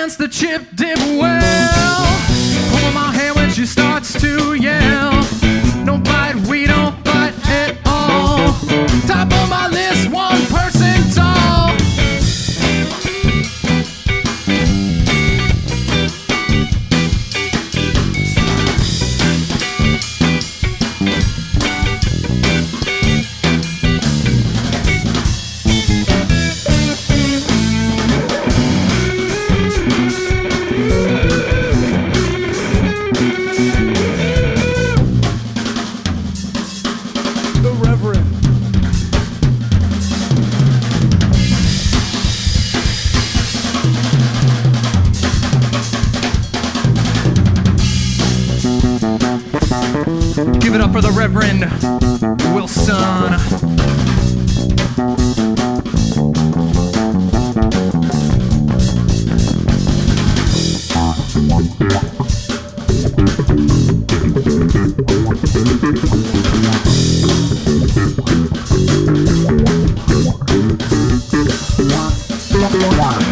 against the chip dip well. Pull my hair when she starts to yell. No bite, we don't bite at all. Top of my list, one person tall. The Reverend. Give it up for the Reverend Wilson. Wow.